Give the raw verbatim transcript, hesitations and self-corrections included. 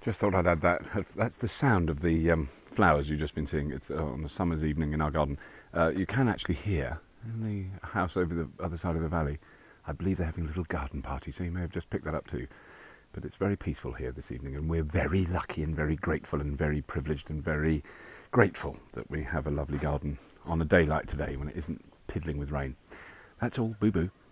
Just thought I'd add that. That's, that's the sound of the um, flowers you've just been seeing. It's uh, on a summer's evening in our garden. Uh, you can actually hear in the house over the other side of the valley. I believe they're having a little garden party, so you may have just picked that up too. But it's very peaceful here this evening, and we're very lucky and very grateful and very privileged and very grateful that we have a lovely garden on a day like today when it isn't piddling with rain. That's all. Boo boo.